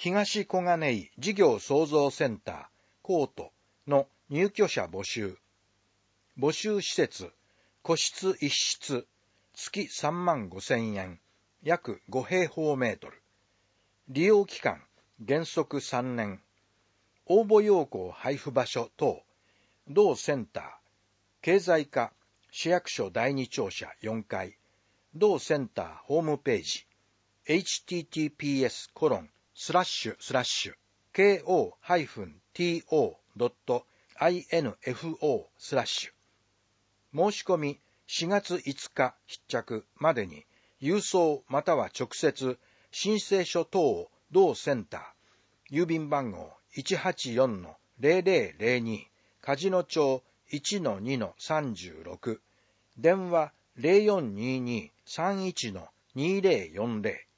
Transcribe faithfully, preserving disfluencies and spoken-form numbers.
東小金井事業創造センター、コートの入居者募集。募集施設、個室一室、月さんまんごせんえん、約ごへいほうメートル。利用期間、原則さんねん。応募要項配布場所等、同センター、経済課、市役所だいに庁舎よんかい、同センターホームページ、エイチティーティーピーエスコロンスラッシュスラッシュケーオーハイフンティーオードットアイエヌエフオースラッシュ。申し込みしがついつか必着までに、郵送または直接、申請書等を同センター、郵便番号 いちはちよんのゼロゼロゼロに、梶野町 いちのにのさんじゅうろく、電話 ゼロよんにーにーさんいちのにーゼロよんゼロ